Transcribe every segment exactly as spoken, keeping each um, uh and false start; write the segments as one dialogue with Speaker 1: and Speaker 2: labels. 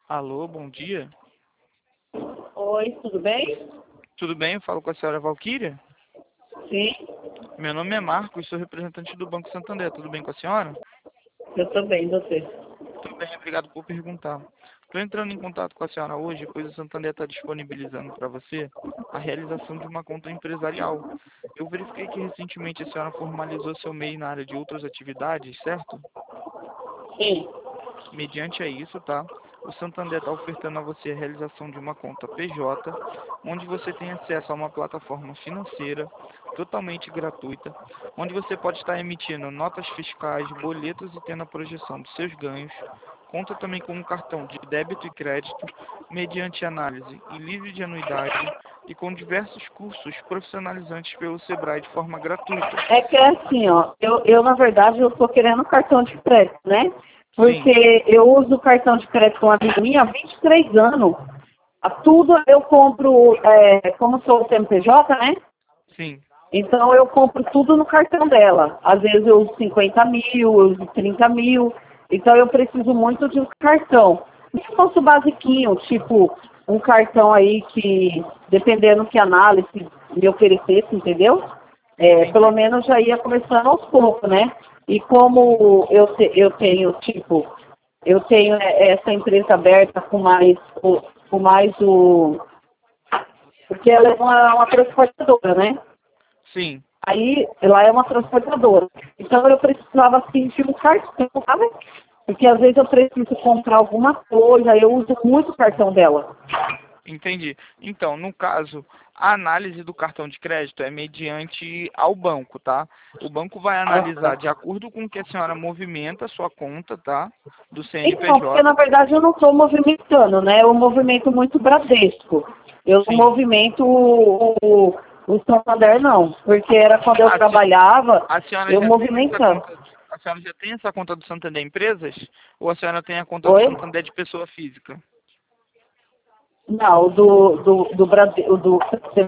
Speaker 1: Alô, bom dia.
Speaker 2: Oi, tudo bem?
Speaker 1: Tudo bem? Eu falo com a senhora Valquíria.
Speaker 2: Sim,
Speaker 1: Meu nome é Marcos, sou representante do Banco Santander. Tudo bem com a senhora?
Speaker 2: eu tô bem, você.
Speaker 1: Tudo bem, obrigado por perguntar. Estou entrando em contato com a senhora hoje, pois o Santander está disponibilizando para você a realização de uma conta empresarial. Eu verifiquei que recentemente a senhora formalizou seu M E I na área de outras atividades, certo?
Speaker 2: Sim.
Speaker 1: Mediante a isso, tá? O Santander está ofertando a você a realização de uma conta P J, onde você tem acesso a uma plataforma financeira totalmente gratuita, onde você pode estar emitindo notas fiscais, boletos e tendo a projeção dos seus ganhos. Conta também com um cartão de débito e crédito, mediante análise e livre de anuidade, e com diversos cursos profissionalizantes pelo Sebrae de forma gratuita.
Speaker 2: É que é assim, ó, eu, eu na verdade eu tô querendo cartão de crédito, né?
Speaker 1: Sim,
Speaker 2: Porque eu uso o cartão de crédito com uma amiga minha há vinte e três anos. A tudo eu compro, é, como sou C N P J, né?
Speaker 1: sim,
Speaker 2: Então eu compro tudo no cartão dela. Às vezes eu uso cinquenta mil, eu uso trinta mil. Então eu preciso muito de um cartão. Se fosse o basiquinho, tipo um cartão aí que, dependendo que análise me oferecesse, entendeu? É, pelo
Speaker 1: entendi.
Speaker 2: menos já ia começando aos poucos, né? E como eu, te- eu tenho, tipo, eu tenho é, essa empresa aberta com mais o, com mais o. Porque ela é uma, uma transportadora, né?
Speaker 1: Sim.
Speaker 2: Aí, ela é uma transportadora. Então, eu precisava, assim, de um cartão, sabe? Porque, às vezes, eu preciso comprar alguma coisa, eu uso muito o cartão dela.
Speaker 1: Entendi. Então, no caso, a análise do cartão de crédito é mediante ao banco, tá? O banco vai analisar de acordo com o que a senhora movimenta a sua conta, tá? Do
Speaker 2: Então, porque, na
Speaker 1: C N P J.
Speaker 2: verdade, eu não estou movimentando, né? Eu movimento muito Bradesco. Eu não
Speaker 1: Sim.
Speaker 2: movimento o, o, o Santander, não. Porque era quando eu
Speaker 1: A, se-
Speaker 2: trabalhava,
Speaker 1: a senhora
Speaker 2: eu
Speaker 1: já tem essa
Speaker 2: movimentava.
Speaker 1: conta, a senhora já tem essa conta do Santander Empresas? Ou a senhora tem a conta do
Speaker 2: Oi?
Speaker 1: Santander de pessoa física?
Speaker 2: Não, o do, do, do, Brade- o do,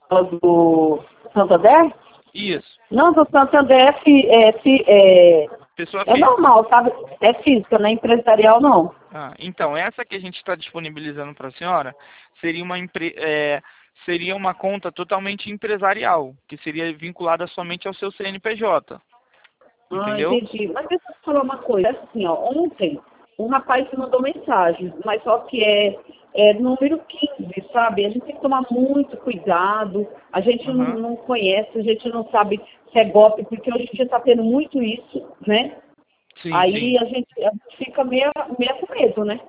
Speaker 2: do Santander?
Speaker 1: Isso.
Speaker 2: Não, do Santander é, fi- é, fi- é,
Speaker 1: Pessoa
Speaker 2: é
Speaker 1: física.
Speaker 2: normal, sabe? É física, não é empresarial, não.
Speaker 1: Ah, então, essa que a gente está disponibilizando para a senhora seria uma, empre- é, seria uma conta totalmente empresarial, que seria vinculada somente ao seu C N P J,
Speaker 2: Ah,
Speaker 1: entendeu?
Speaker 2: entendi. Mas deixa eu te falar uma coisa, assim, ó, ontem um rapaz me mandou mensagem, mas só que é, é número quinze, sabe? A gente tem que tomar muito cuidado, a gente não,
Speaker 1: Aham.
Speaker 2: não conhece, a gente não sabe se é golpe, porque hoje em dia está tendo muito isso, né?
Speaker 1: Sim, sim,
Speaker 2: Aí a gente, a gente fica meio, meio com medo, né?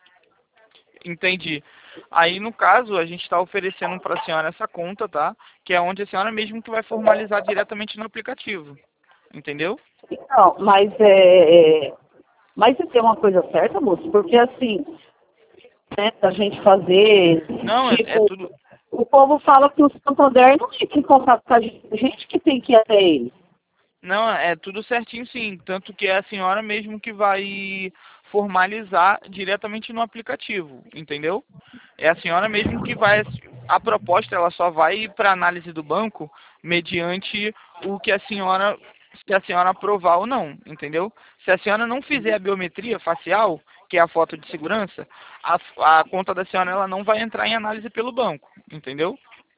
Speaker 1: entendi. Aí, no caso, a gente está oferecendo para a senhora essa conta, tá? Que é onde a senhora mesmo que vai formalizar diretamente no aplicativo, entendeu?
Speaker 2: Então, mas é, é, mas você tem uma coisa certa, moço, porque assim, né, da gente fazer,
Speaker 1: Não, é, é
Speaker 2: tipo,
Speaker 1: tudo.
Speaker 2: o povo fala que o Santander não fica em contato com a gente, a gente que tem que ir até ele.
Speaker 1: Não, é tudo certinho sim. Tanto que é a senhora mesmo que vai formalizar diretamente no aplicativo, entendeu? É a senhora mesmo que vai. A proposta ela só vai para análise do banco mediante o que a senhora, se a senhora aprovar ou não, entendeu? Se a senhora não fizer a biometria facial, que é a foto de segurança, a, a conta da senhora ela não vai entrar em análise pelo banco, entendeu?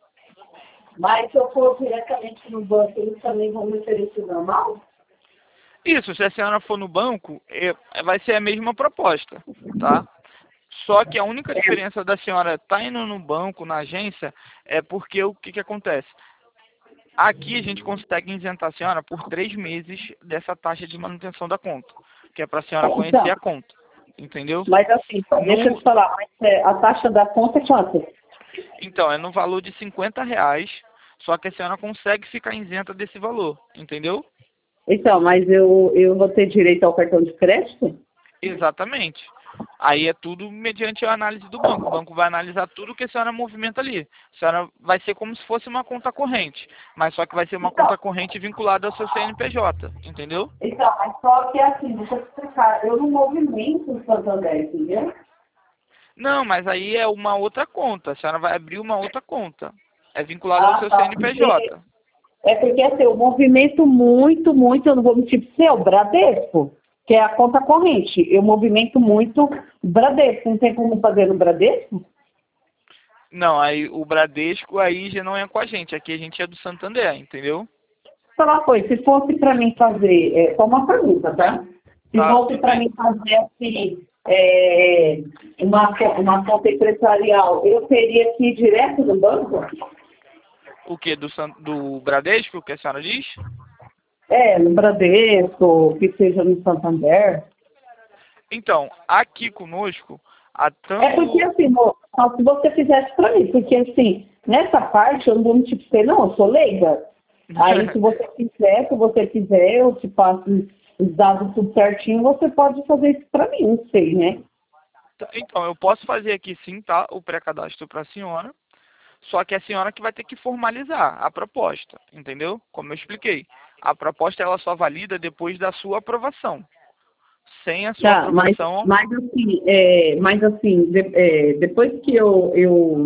Speaker 2: Mas se eu for diretamente no banco, eles também vão me oferecer normal?
Speaker 1: Isso, se a senhora for no banco, é- é- vai ser a mesma proposta, tá? Só que a única diferença da senhora estar indo no banco, na agência, é porque o que, que acontece? Aqui a gente consegue isentar a senhora por três meses dessa taxa de manutenção da conta, que é para a senhora conhecer
Speaker 2: Então,
Speaker 1: a conta, entendeu?
Speaker 2: mas assim, deixa eu
Speaker 1: No,
Speaker 2: te falar, mas, é, a taxa da conta é quanto?
Speaker 1: então, é no valor de cinquenta reais, só que a senhora consegue ficar isenta desse valor, entendeu?
Speaker 2: Então, mas eu, eu vou ter direito ao cartão de crédito?
Speaker 1: Exatamente. Aí é tudo mediante a análise do banco. O banco vai analisar tudo que a senhora movimenta ali. A senhora vai ser como se fosse uma conta corrente, mas só que vai ser uma
Speaker 2: Então,
Speaker 1: conta corrente vinculada ao seu C N P J, entendeu?
Speaker 2: então, mas só que é assim, deixa eu te explicar, eu não movimento o Santander, entendeu?
Speaker 1: Não, mas aí é uma outra conta. A senhora vai abrir uma outra conta. É vinculada ao
Speaker 2: Ah,
Speaker 1: seu
Speaker 2: tá. Porque,
Speaker 1: C N P J.
Speaker 2: é porque assim, eu movimento muito, muito, eu não vou mentir pro seu, Bradesco. que é a conta corrente. Eu movimento muito Bradesco. Não tem como fazer no Bradesco?
Speaker 1: Não, aí o Bradesco aí já não é com a gente. Aqui a gente é do Santander, entendeu?
Speaker 2: Falar coisa, se fosse para mim fazer, é só uma pergunta, tá? Se
Speaker 1: Tá,
Speaker 2: fosse
Speaker 1: tudo
Speaker 2: para
Speaker 1: bem.
Speaker 2: mim fazer assim, é, uma, co- uma conta empresarial, eu teria que ir direto no banco?
Speaker 1: O que? Do, San- do Bradesco, que a senhora diz?
Speaker 2: É, no Bradesco, que seja no Santander.
Speaker 1: Então, aqui conosco, há
Speaker 2: É porque
Speaker 1: tanto...
Speaker 2: assim, mo- só se você fizesse para mim, porque assim, nessa parte eu não vou mentir pra você, não, eu sou leiga. Aí se você quiser, se você quiser, eu te passo os dados tudo certinho, você pode fazer isso para mim, não sei, né?
Speaker 1: Então, eu posso fazer aqui sim, tá? O pré-cadastro para a senhora. Só que é a senhora que vai ter que formalizar a proposta, entendeu? Como eu expliquei. A proposta ela só valida depois da sua aprovação. Sem a sua
Speaker 2: Tá, mas,
Speaker 1: aprovação,
Speaker 2: mas assim, é, mas assim, de- é, depois que eu, eu,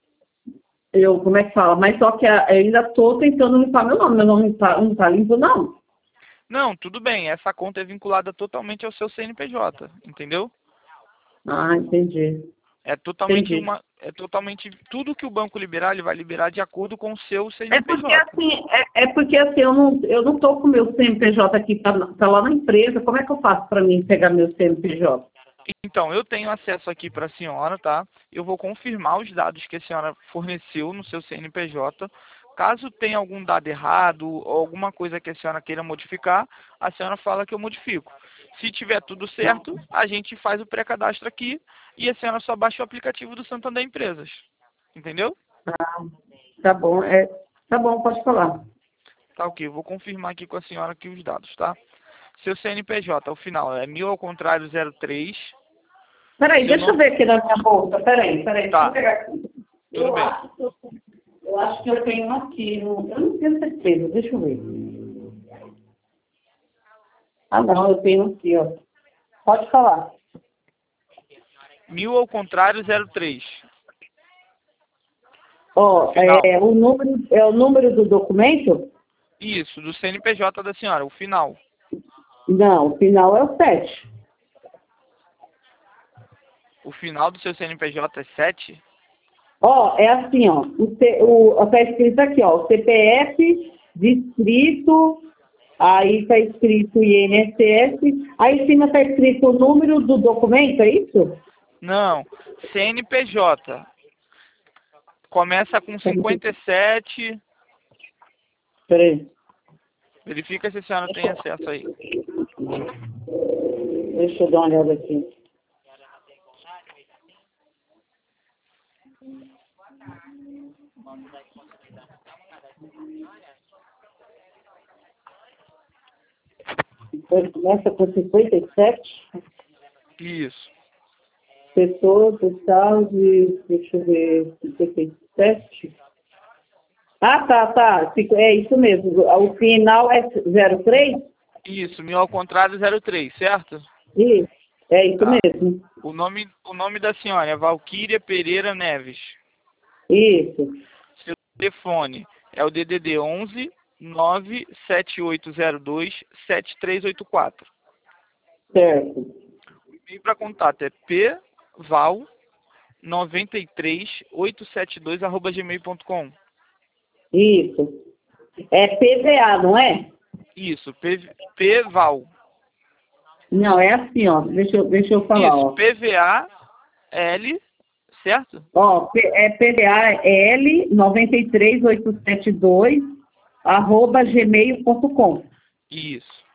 Speaker 2: eu, como é que fala? Mas só que a- eu ainda estou tentando limpar meu nome, meu nome não está não tá limpo, não.
Speaker 1: não, tudo bem. Essa conta é vinculada totalmente ao seu C N P J, entendeu?
Speaker 2: Ah, entendi,
Speaker 1: É totalmente
Speaker 2: entendi.
Speaker 1: uma, é totalmente tudo que o banco liberar, ele vai liberar de acordo com o seu
Speaker 2: É porque
Speaker 1: C N P J.
Speaker 2: assim, é, é porque assim, eu não, eu não tô com meu C N P J aqui, tá, tá lá na empresa, como é que eu faço para mim pegar meu C N P J?
Speaker 1: Então, eu tenho acesso aqui para a senhora, tá? Eu vou confirmar os dados que a senhora forneceu no seu C N P J. Caso tenha algum dado errado ou alguma coisa que a senhora queira modificar, a senhora fala que eu modifico. Se tiver tudo certo, a gente faz o pré-cadastro aqui e a senhora só baixa o aplicativo do Santander Empresas. Entendeu?
Speaker 2: Ah, tá bom, é, tá bom, pode falar.
Speaker 1: Tá ok, eu vou confirmar aqui com a senhora aqui os dados, tá? Seu C N P J, o final é mil ao contrário zero três.
Speaker 2: Peraí,
Speaker 1: Seu
Speaker 2: deixa eu
Speaker 1: nome...
Speaker 2: ver aqui na minha bolsa, peraí, peraí, deixa eu
Speaker 1: Tá,
Speaker 2: pegar aqui.
Speaker 1: tudo
Speaker 2: Eu
Speaker 1: bem.
Speaker 2: acho que eu, eu acho que eu tenho aqui, não- eu não tenho certeza, deixa eu ver. Ah não, eu tenho aqui, ó. Pode falar.
Speaker 1: Mil ao contrário zero três.
Speaker 2: Ó,
Speaker 1: Final.
Speaker 2: é, o número, é o número do documento?
Speaker 1: Isso, do C N P J da senhora, o final.
Speaker 2: Não, o final é o sete.
Speaker 1: O final do seu C N P J é sete?
Speaker 2: Ó, é assim, ó. O, C- o, tá escrito aqui, ó. C P F, distrito, aí tá escrito I N S S, aí em cima tá escrito o número do documento, é isso?
Speaker 1: Não, C N P J. Começa com cinquenta e sete.
Speaker 2: Peraí,
Speaker 1: Verifica se a senhora tem acesso aí.
Speaker 2: deixa eu dar uma olhada aqui. Então, começa com cinquenta e sete,
Speaker 1: Isso.
Speaker 2: pessoa total de, deixa eu ver, cinquenta e sete. Ah, tá, tá, Cinco- é isso mesmo. O final é zero três?
Speaker 1: Isso, mil ao contrário zero três, certo?
Speaker 2: Isso, é isso
Speaker 1: Tá.
Speaker 2: mesmo.
Speaker 1: O nome, o nome da senhora é Valquíria Pereira Neves.
Speaker 2: Isso,
Speaker 1: Seu telefone é o D D D onze nove sete oito zero dois sete três oito quatro.
Speaker 2: certo.
Speaker 1: O e-mail para contato é pval noventa e três oito sete dois arroba gmail ponto com.
Speaker 2: Isso. É P V A, não é?
Speaker 1: Isso, P, pval.
Speaker 2: Não, é assim, ó. Deixa eu, deixa eu falar,
Speaker 1: Isso,
Speaker 2: ó.
Speaker 1: P V A L, certo?
Speaker 2: Ó, P- é P V A L nove três oito sete dois arroba gmail ponto com.
Speaker 1: Isso.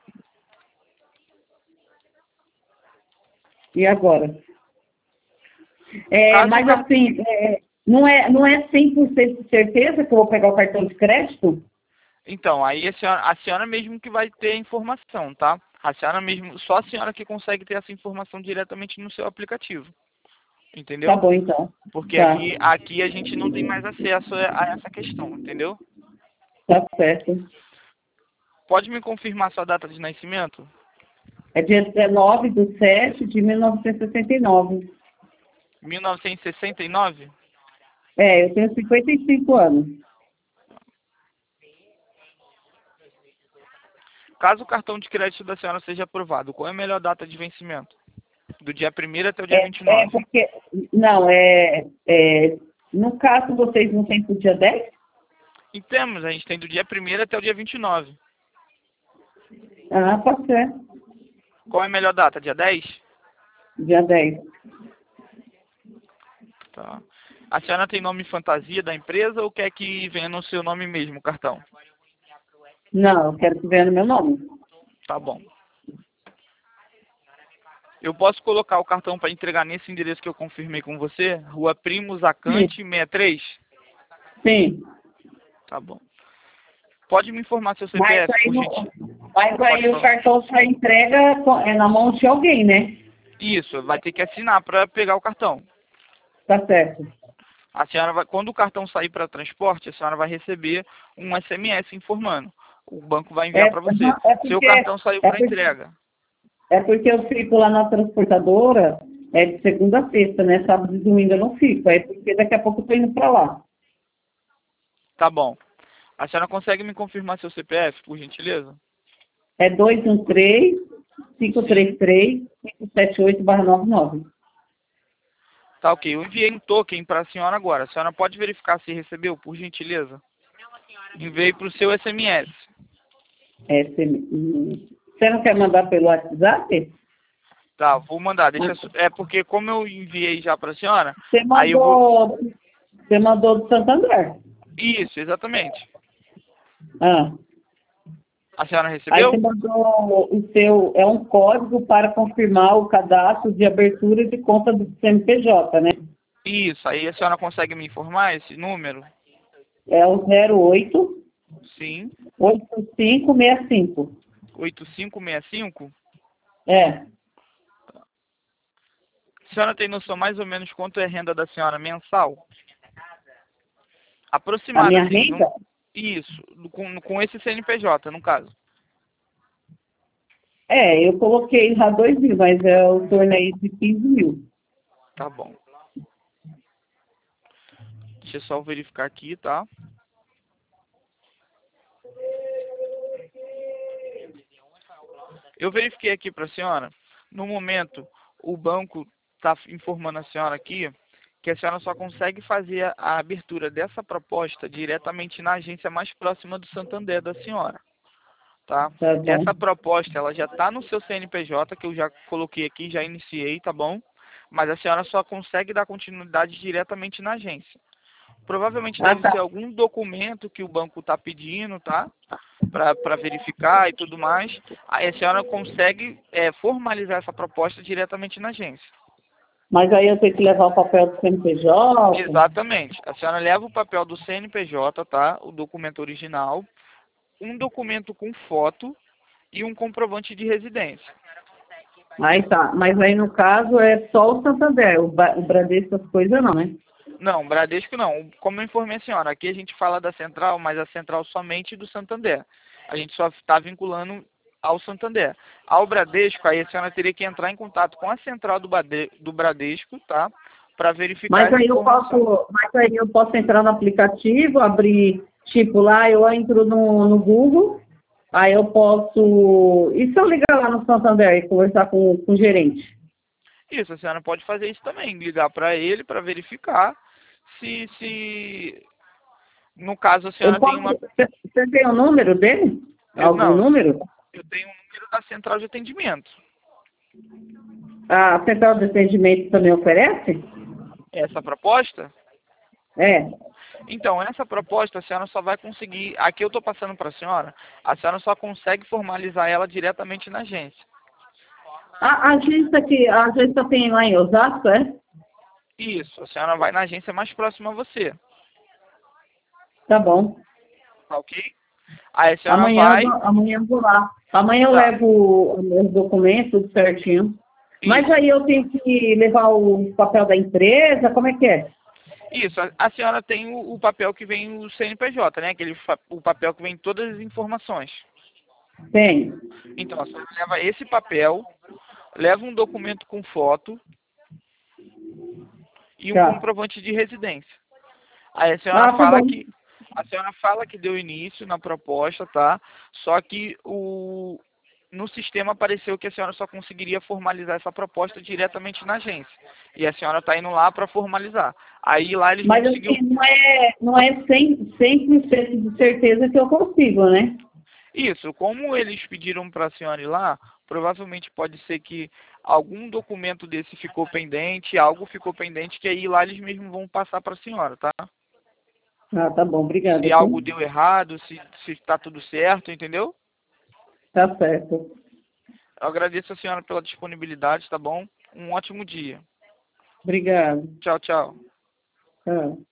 Speaker 2: E agora? É,
Speaker 1: Caso
Speaker 2: mas
Speaker 1: não.
Speaker 2: assim, é, não é, não é cem por cento de certeza que eu vou pegar o cartão de crédito?
Speaker 1: Então, aí a senhora, a senhora mesmo que vai ter a informação, tá? A senhora mesmo, só a senhora que consegue ter essa informação diretamente no seu aplicativo.
Speaker 2: Tá
Speaker 1: Entendeu?
Speaker 2: bom, então.
Speaker 1: Porque
Speaker 2: Tá,
Speaker 1: aqui, aqui a gente não tem mais acesso a essa questão, entendeu?
Speaker 2: tá certo.
Speaker 1: Pode me confirmar sua data de nascimento?
Speaker 2: É dia dezenove de sete de mil novecentos e sessenta e nove.
Speaker 1: mil novecentos e sessenta e nove?
Speaker 2: É, eu tenho cinquenta e cinco anos.
Speaker 1: caso o cartão de crédito da senhora seja aprovado, qual é a melhor data de vencimento? Do dia primeiro até o dia
Speaker 2: É,
Speaker 1: vinte e nove.
Speaker 2: é porque, não, é, é, no caso vocês não têm pro dia dez?
Speaker 1: E temos, a gente tem do dia primeiro até o dia vinte e nove.
Speaker 2: Ah, pode ser,
Speaker 1: Qual é a melhor data? Dia dez?
Speaker 2: dia dez.
Speaker 1: Tá. A senhora tem nome fantasia da empresa ou quer que venha no seu nome mesmo o cartão?
Speaker 2: Não, eu quero que venha no meu nome.
Speaker 1: Tá bom. Eu posso colocar o cartão para entregar nesse endereço que eu confirmei com você? Rua Primo Zacante,
Speaker 2: Sim,
Speaker 1: sessenta e três?
Speaker 2: sim.
Speaker 1: Tá bom. Pode me informar seu
Speaker 2: Mas
Speaker 1: C P F,
Speaker 2: aí,
Speaker 1: por
Speaker 2: no,
Speaker 1: gentileza?
Speaker 2: mas
Speaker 1: Pode
Speaker 2: aí o
Speaker 1: falar.
Speaker 2: cartão só entrega com- é na mão de alguém, né?
Speaker 1: Isso, vai ter que assinar para pegar o cartão.
Speaker 2: Tá certo.
Speaker 1: A senhora vai, quando o cartão sair para transporte, a senhora vai receber um S M S informando. O banco vai
Speaker 2: É,
Speaker 1: enviar para você.
Speaker 2: é
Speaker 1: Seu
Speaker 2: porque,
Speaker 1: cartão saiu
Speaker 2: é,
Speaker 1: para
Speaker 2: porque,
Speaker 1: entrega.
Speaker 2: é porque eu fico lá na transportadora é de segunda a sexta, né? Sábado e domingo eu não fico. É porque daqui a pouco eu tô indo pra lá.
Speaker 1: Tá bom. A senhora consegue me confirmar seu C P F, por gentileza?
Speaker 2: É dois um três, cinco três
Speaker 1: Sim.
Speaker 2: três, cinco sete oito barra noventa e nove.
Speaker 1: Tá ok. Eu enviei um token para a senhora agora. A senhora pode verificar se recebeu, por gentileza? Enviei para o seu S M S.
Speaker 2: É, você, hum, você não quer mandar pelo WhatsApp?
Speaker 1: Tá, vou mandar. Deixa,
Speaker 2: Ah,
Speaker 1: eu só- é porque como eu enviei já para a senhora,
Speaker 2: Você
Speaker 1: aí eu vou...
Speaker 2: mandou, você mandou do Santander.
Speaker 1: Isso, exatamente.
Speaker 2: Ah.
Speaker 1: A senhora
Speaker 2: Aí você
Speaker 1: recebeu?
Speaker 2: mandou o seu, é um código para confirmar o cadastro de abertura de conta do C N P J, né?
Speaker 1: Isso, aí a senhora consegue me informar esse número?
Speaker 2: É o zero oito
Speaker 1: Sim.
Speaker 2: oito cinco seis cinco.
Speaker 1: oito cinco seis cinco?
Speaker 2: É.
Speaker 1: A senhora tem noção mais ou menos quanto é a renda da senhora mensal?
Speaker 2: A
Speaker 1: Aproximada,
Speaker 2: minha
Speaker 1: assim. Não...
Speaker 2: renda?
Speaker 1: Isso, com, com esse C N P J, no caso.
Speaker 2: É, eu coloquei já dois mil, mas é o torno aí de quinze mil.
Speaker 1: Tá bom. Deixa eu só verificar aqui, tá? Eu verifiquei aqui para a senhora. No momento, o banco está informando a senhora aqui que a senhora só consegue fazer a, a abertura dessa proposta diretamente na agência mais próxima do Santander da senhora, tá?
Speaker 2: Tá bom.
Speaker 1: Essa proposta, ela já está no seu C N P J, que eu já coloquei aqui, já iniciei, tá bom? Mas a senhora só consegue dar continuidade diretamente na agência. Provavelmente
Speaker 2: Ah,
Speaker 1: deve ser
Speaker 2: tá.
Speaker 1: algum documento que o banco está pedindo, tá? Para verificar e tudo mais. Aí a senhora consegue é, formalizar essa proposta diretamente na agência.
Speaker 2: Mas aí eu tenho que levar o papel do C N P J?
Speaker 1: Exatamente. A senhora leva o papel do C N P J, tá? O documento original, um documento com foto e um comprovante de residência.
Speaker 2: Aí tá. Mas aí no caso é só o Santander, o, Ba- o Bradesco, essas coisas não, né?
Speaker 1: Não, Bradesco não. Como eu informei a senhora, aqui a gente fala da central, mas a central somente do Santander. A gente só está vinculando ao Santander. Ao Bradesco, aí a senhora teria que entrar em contato com a central do, Bade- do Bradesco, tá? Para verificar
Speaker 2: Mas
Speaker 1: essa
Speaker 2: aí eu
Speaker 1: informação.
Speaker 2: posso, mas aí eu posso entrar no aplicativo, abrir, tipo, lá eu entro no, no Google, aí eu posso. E se eu ligar lá no Santander e conversar com, com o gerente?
Speaker 1: Isso, a senhora pode fazer isso também, ligar para ele para verificar se, se, no caso, a
Speaker 2: Eu
Speaker 1: senhora tem
Speaker 2: posso.
Speaker 1: uma...
Speaker 2: Você você tem o número dele?
Speaker 1: Eu,
Speaker 2: Algum
Speaker 1: não,
Speaker 2: número?
Speaker 1: eu tenho um número da central de atendimento.
Speaker 2: A central de atendimento também oferece?
Speaker 1: Essa proposta?
Speaker 2: É.
Speaker 1: Então, essa proposta a senhora só vai conseguir... Aqui eu estou passando para a senhora, a senhora só consegue formalizar ela diretamente na agência.
Speaker 2: A, a agência que a agência tem lá em Osasco, é?
Speaker 1: Isso, a senhora vai na agência mais próxima a você,
Speaker 2: Tá bom.
Speaker 1: tá ok? Aí a senhora
Speaker 2: Amanhã, eu
Speaker 1: vai...
Speaker 2: vou- amanhã eu vou lá. Amanhã eu
Speaker 1: Tá,
Speaker 2: levo os meus documentos, tudo certinho. Mas
Speaker 1: isso.
Speaker 2: aí eu tenho que levar o papel da empresa, como é que é?
Speaker 1: Isso, a, a senhora tem o, o papel que vem o C N P J, né? Aquele, fa- o papel que vem todas as informações.
Speaker 2: Tem.
Speaker 1: Então, a senhora leva esse papel, leva um documento com foto e um
Speaker 2: Tá.
Speaker 1: comprovante de residência. Aí a senhora
Speaker 2: Ah, tá
Speaker 1: fala
Speaker 2: bom.
Speaker 1: que A senhora fala que deu início na proposta, tá? Só que o, no sistema apareceu que a senhora só conseguiria formalizar essa proposta diretamente na agência. E a senhora está indo lá para formalizar. Aí lá eles vão
Speaker 2: Mas
Speaker 1: conseguir...
Speaker 2: assim, não é, não é cem, cem por cento de certeza que eu consigo, né?
Speaker 1: Isso, como eles pediram para a senhora ir lá, provavelmente pode ser que algum documento desse ficou pendente, algo ficou pendente, que aí lá eles mesmos vão passar para a senhora, tá?
Speaker 2: Ah, tá bom, obrigada.
Speaker 1: Se algo deu errado, se se está tudo certo, entendeu?
Speaker 2: Tá certo.
Speaker 1: Eu agradeço a senhora pela disponibilidade, tá bom? Um ótimo dia.
Speaker 2: Obrigada.
Speaker 1: Tchau, tchau.
Speaker 2: Tchau.